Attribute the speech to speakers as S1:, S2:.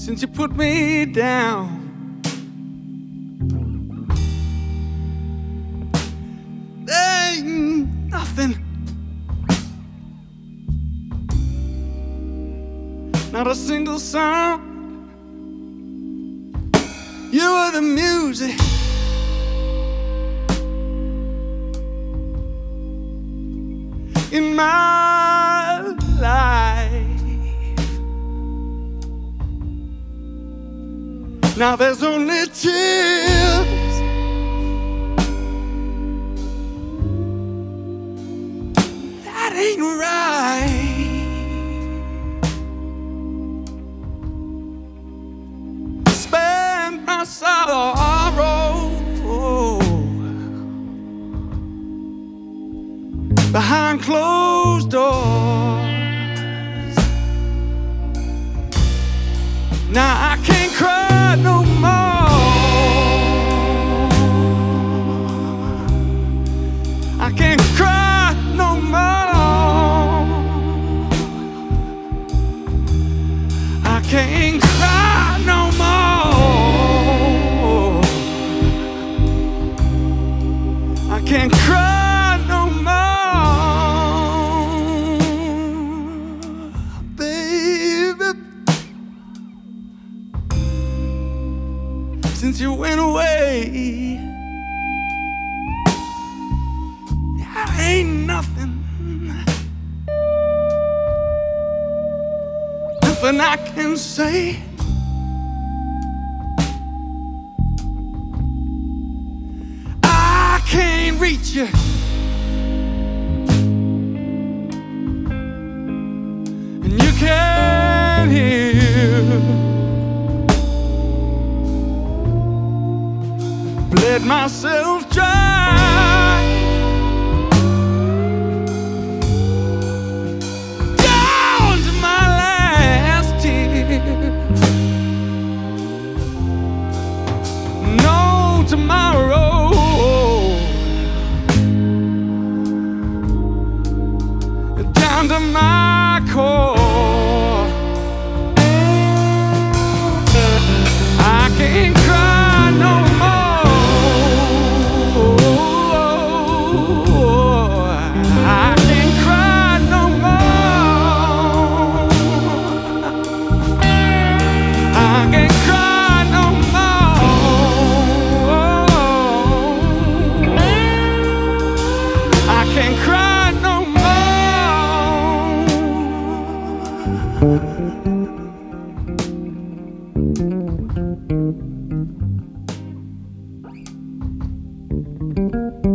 S1: since you put me down. There ain't nothing, not a single sound. You are the music in my life. Now there's only tears, that ain't right. Spend my sorrow behind closed doors. Now I can't cry no more. I can't cry no more. I can't cry no more. I can't cry no more, baby. Since you went away, there ain't nothing, nothing I can say. I can't reach you, and you can't hear. Bled myself dry, down to my last tear. No tomorrow, down to my core. I can't cry no more. I can't cry no more. I can't cry no more. I can't cry no more.